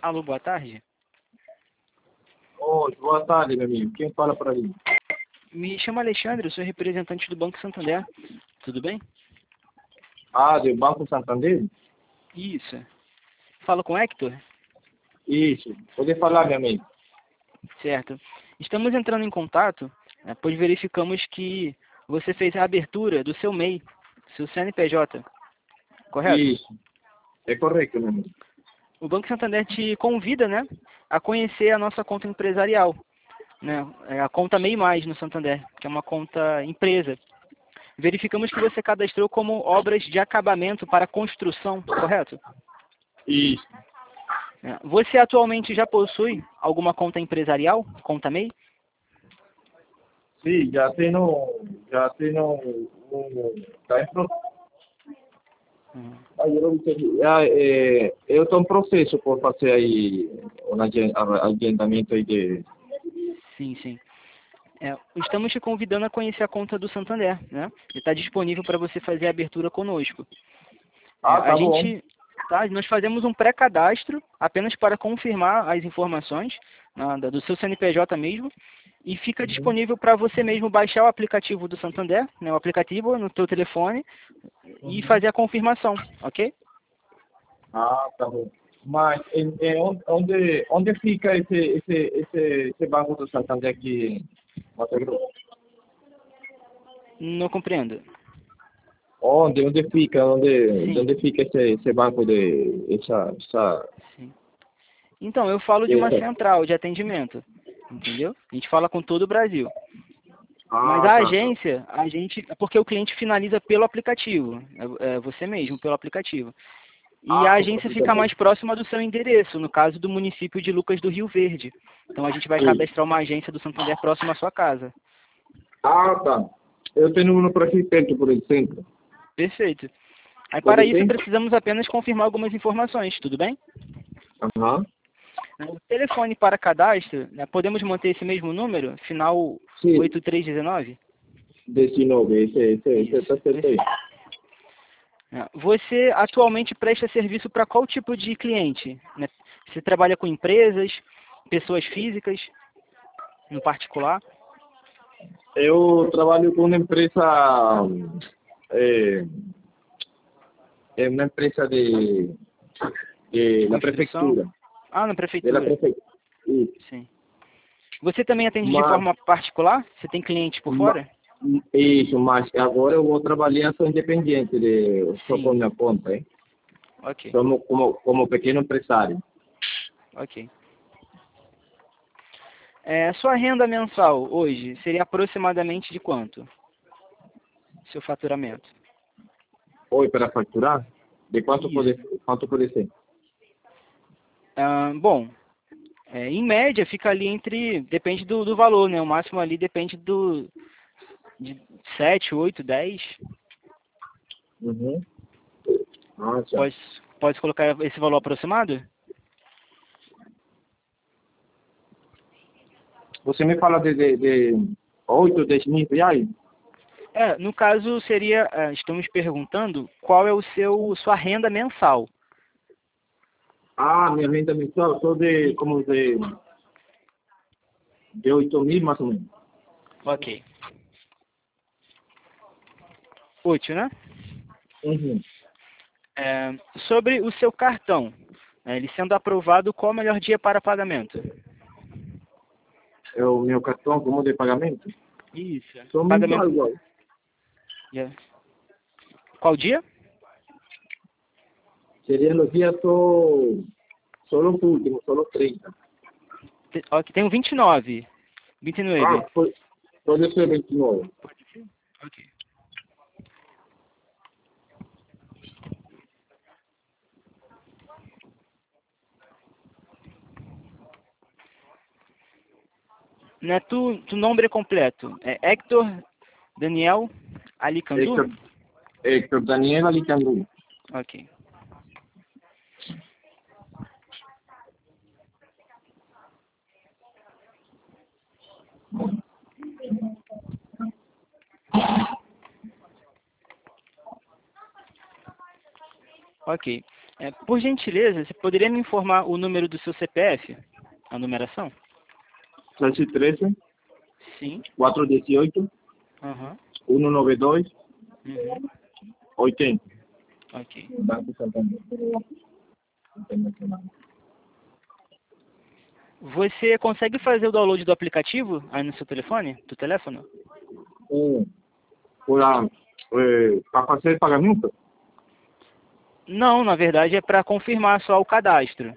Alô, boa tarde. Oi, boa tarde, meu amigo. Quem fala por aí? Me chamo Alexandre, eu sou representante do Banco Santander. Tudo bem? Ah, do Banco Santander? Isso. Falo com Hector? Isso. Pode falar, meu amigo. Certo. Estamos entrando em contato, pois verificamos que você fez a abertura do seu MEI, seu CNPJ, correto? Isso. É correto, meu amigo. O Banco Santander te convida, né, a conhecer a nossa conta empresarial, né, a conta MEI Mais no Santander, que é uma conta empresa. Verificamos que você cadastrou como obras de acabamento para construção, correto? Isso. Você atualmente já possui alguma conta empresarial, conta MEI? Sim, tá em eu não entendi. Eu estou em processo por fazer aí um agendamento aí de... Sim, sim. Estamos te convidando a conhecer a conta do Santander, né? Está disponível para você fazer a abertura conosco. Ah, A tá bom. gente, tá? Nós fazemos um pré-cadastro apenas para confirmar as informações do seu CNPJ mesmo e fica Uhum. disponível para você mesmo baixar o aplicativo do Santander, né? O aplicativo no teu telefone e Uhum. fazer a confirmação, ok? Ah, tá bom. Mas onde fica esse Banco do Santander aqui em Mato Grosso? Não compreendo. Onde fica, Sim, onde fica esse banco de, sim. Então, eu falo de uma essa... central de atendimento, entendeu? A gente fala com todo o Brasil. Mas Ah, a tá, tá. agência, porque o cliente finaliza pelo aplicativo, é você mesmo, pelo aplicativo. E Ah, a por agência fica aplicativo. mais próxima do seu endereço, no caso do município de Lucas do Rio Verde. Então a gente vai Sim. cadastrar uma agência do Santander próxima à sua casa. Ah, tá. Eu tenho um por aqui perto, por exemplo. Perfeito. Aí para Pode isso ser? precisamos apenas confirmar algumas informações, tudo bem? Aham. O telefone para cadastro, né, podemos manter esse mesmo número, final Sim, 8319? 19, esse Isso, tá certo aí. perfeito. Você atualmente presta serviço para qual tipo de cliente? Né? Você trabalha com empresas, pessoas físicas, no particular? Eu trabalho com uma empresa, é, é uma empresa De da construção? prefeitura. Ah, na De la prefeitura. prefeitura. Isso. Sim. Você também atende de Mas, forma particular? Você tem clientes por ma- fora? isso, mas agora eu vou trabalhar, sou independente, só por Sim. minha conta, hein? Ok, Somos como pequeno empresário. ok. Sua renda mensal hoje seria aproximadamente de quanto? Seu faturamento? Oi, para facturar? De Isso. quanto pode ser? Bom, em média fica ali depende do valor, né? O máximo ali depende de 7, 8, 10. Uhum. Ah, já. Pode colocar esse valor aproximado? Você me fala de 8, 10 mil reais? No caso seria, estamos perguntando qual é sua renda mensal. Ah, minha renda mensal, sou de 8 mil mais ou menos. Ok. Útil, né? Uhum. Sobre o seu cartão, ele sendo aprovado, qual o melhor dia para pagamento? É o meu cartão como de pagamento? Isso. Sou Pagamento. mensual igual. Yeah. Qual dia? Seria no dia só no último, só no 30. Ok, tem o 29. 29. Ah, pode ser 29. Ok. Né, tu nome completo é Hector Daniel Alicandu? Héctor, Héctor Daniel Alicandú. Ok. Ok. Por gentileza, você poderia me informar o número do seu CPF? A numeração? 713 Sim. 418 Aham. 192 Uhum. 80. Ok. Banco Santander Internacional. Você consegue fazer o download do aplicativo aí no seu telefone? Do telefone? Para fazer pagamento? Não, na verdade é para confirmar só o cadastro.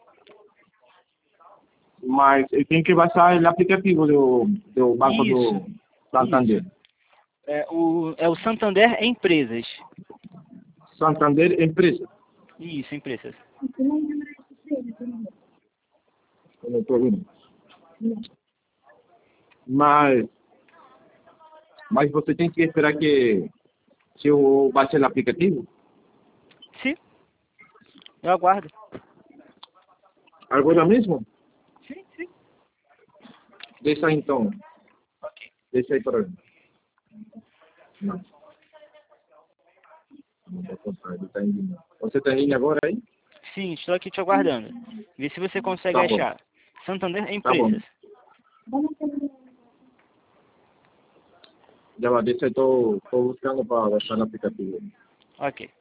Mas tem que baixar o aplicativo do Banco Isso. do Santander. É o Santander Empresas. Santander Empresa. Isso, empresas. Eu não estou vendo. Mas você tem que esperar que se eu baixar o aplicativo, Sim, eu aguardo. agora mesmo, Sim, sim. deixa aí então. Ok. Deixa aí para mim. Não. Não vou comprar, ele está em linha. Você está em linha agora aí? Sim, estou aqui te aguardando. Vê se você consegue Tá bom. achar. Santander Tá bom. Empresas. Já vai, deixa eu estou buscando para baixar o aplicativo. Ok.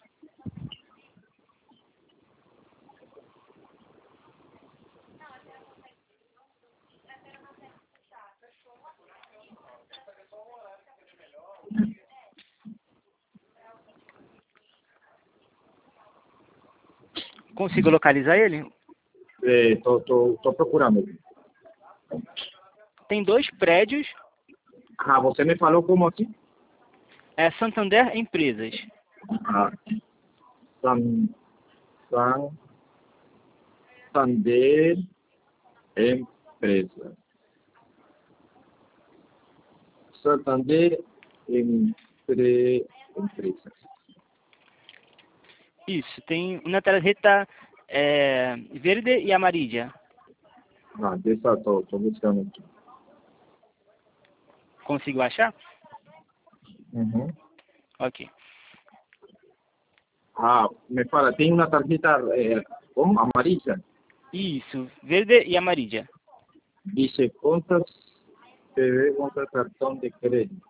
Consigo localizar ele? Estou procurando. Tem 2 prédios. Ah, você me falou como assim? É Santander Empresas. Ah, Santander Empresa. Santander Empresa. Isso, tem uma tarjeta verde e amarilla. Ah, deixa eu estou buscando aqui. Consigo achar? Uhum. Ok. Ah, me fala, tem uma tarjeta como amarilla? Isso, verde e amarilla. Dice contas TV contra cartão de crédito.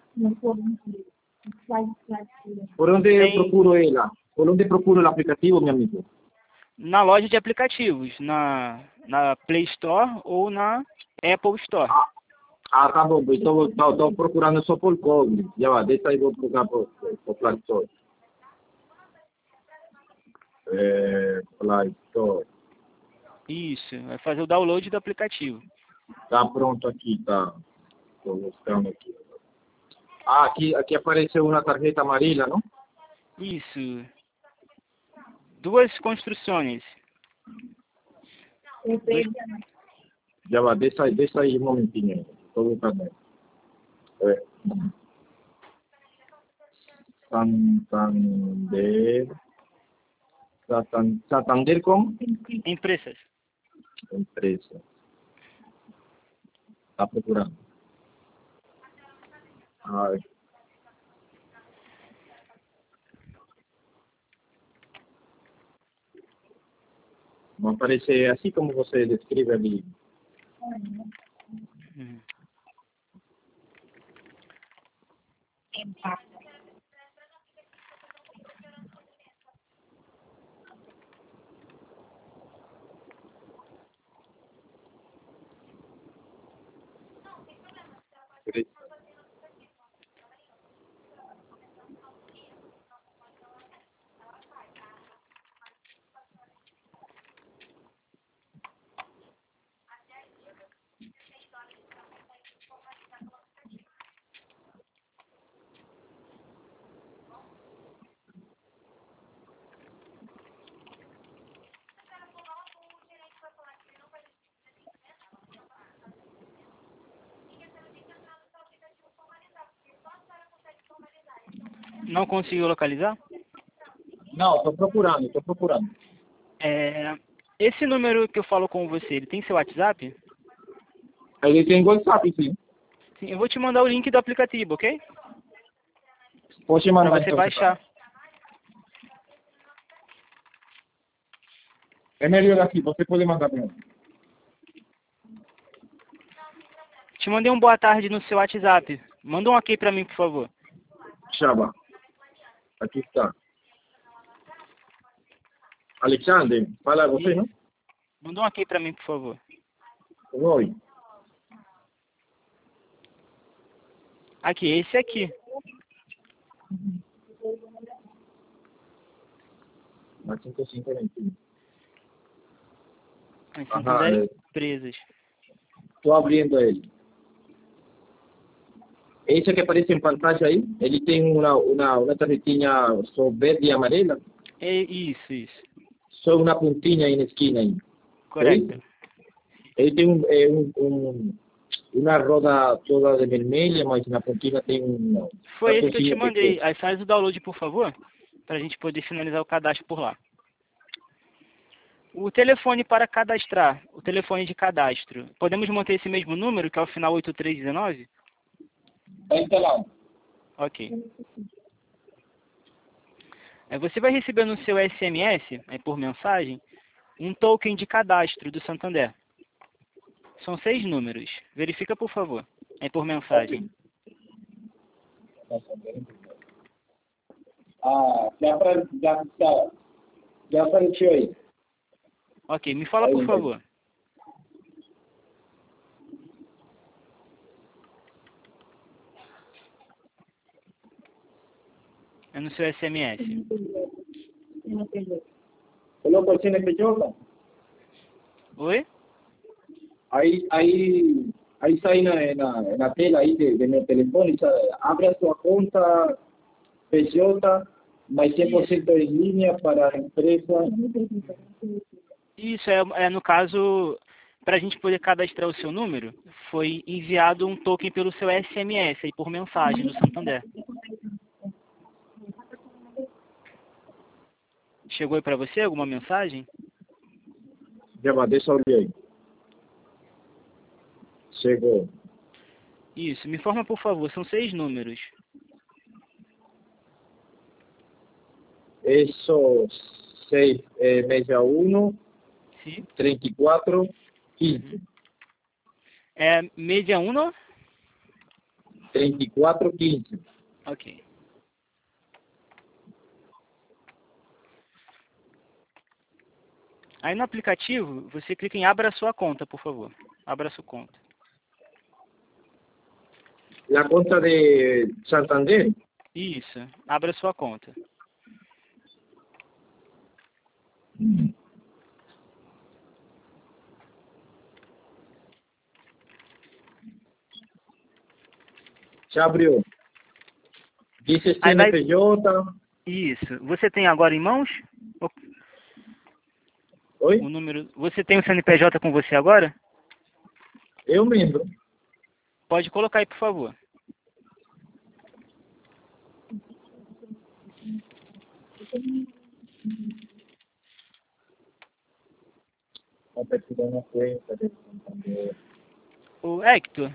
Por onde eu Tem procuro ela? Por onde procuro o aplicativo, meu amigo? na loja de aplicativos, na Play Store ou na Apple Store. Tá bom, estou procurando só por código. Já vai, deixa aí, vou procurar por Play Store. Play Store. Isso, vai fazer o download do aplicativo. Tá pronto aqui, tá. Estou buscando aqui. Ah, aqui apareceu uma tarjeta amarela, não? Isso. 2 construções. Já vai, deixa aí um momentinho. Estou buscando. Santander. Santander como? Empresas. Empresa. Está procurando. Ai. Vai aparecer assim como você descreve ali. Uhum. Não conseguiu localizar? Não, estou procurando, estou procurando. Esse número que eu falo com você, ele tem seu WhatsApp? Ele tem WhatsApp, sim. Sim, eu vou te mandar o link do aplicativo, ok? Pode Para mandar você então. baixar. É melhor aqui, você pode mandar para mim. Te mandei um boa tarde no seu WhatsApp. Manda um ok para mim, por favor. Chaba. Aqui está. Alexandre, fala você, não? Manda um ok para mim, por favor. Oi. Aqui, esse aqui. Na 5521. As Ajá, Santander Empresas. estou abrindo ele. Esse que aparece em pantalla aí, ele tem uma tarjetinha só verde e amarela, Isso. só uma pontinha aí na esquina aí. Correto. É isso? Ele tem uma roda toda de vermelha, mas na pontinha tem um Foi esse que eu te cartãozinho mandei. pequeno. Aí faz o download, por favor, para a gente poder finalizar o cadastro por lá. O telefone para cadastrar, o telefone de cadastro. Podemos manter esse mesmo número, que é o final 8319? Está instalado. Ok. Você vai receber no seu SMS, por mensagem, um token de cadastro do Santander. São 6 números. Verifica, por favor. Por mensagem. Ah, já apareceu aí. Ok, me fala, por favor. É no seu SMS. Colocou o CNPJ? Oi? Aí sai na tela aí de meu telefone, abre a sua conta PJ, mais 100% em linha para a empresa. Isso no caso, para a gente poder cadastrar o seu número, foi enviado um token pelo seu SMS, aí por mensagem do Santander. Chegou aí para você alguma mensagem? Já, deixa eu olhar aí. Chegou. Isso, me informa, por favor, são 6 números. Isso, 661, Sim. 34, 15. É 61? 34, 15. Ok. Aí no aplicativo, você clica em abra sua conta, por favor. Abra sua conta. A conta de Santander? Isso, abra sua conta. Já abriu. Diz Aí vai... CNPJ. Isso. Você tem agora em mãos? Oi? O número... Você tem o CNPJ com você agora? Eu mesmo. Pode colocar aí, por favor. Vou precisar uma conta de Santander. O Hector,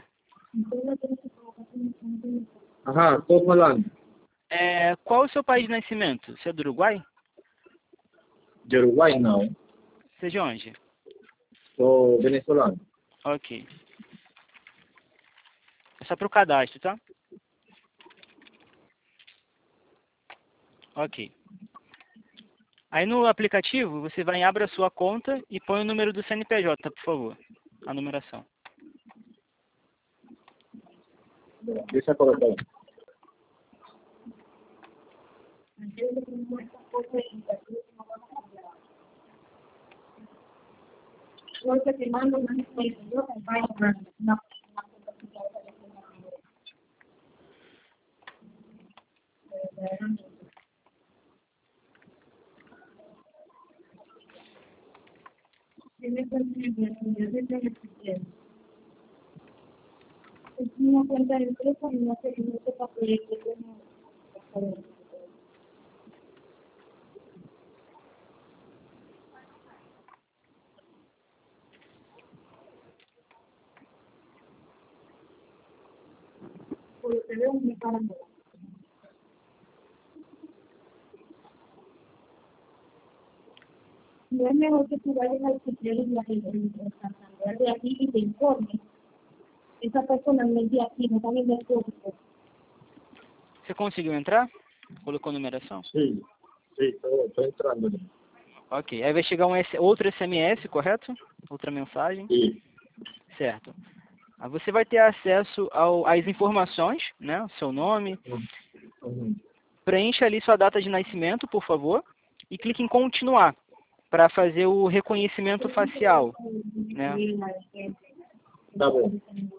Aham, estou falando. qual é o seu país de nascimento? Você é do Uruguai? De Uruguai, não. Você é de onde? Sou venezuelano. Ok. É só para o cadastro, tá? Ok. Aí no aplicativo, você vai em abra a sua conta e põe o número do CNPJ, por favor. A numeração. Deixa eu colocar aí. no es mejor que tú vayas al Supremo en Santander de aquí y te informes. Esa persona no es de aquí, no está en el código. Você conseguiu entrar? Colocou numeração? Sí, estoy entrando. Ok. Aí vai chegar outro SMS, correto? Outra mensagem. Sí. Certo. Aí você vai ter acesso às informações, né? O seu nome. Preencha ali sua data de nascimento, por favor. E clique em continuar para fazer o reconhecimento facial, né? Tá bom.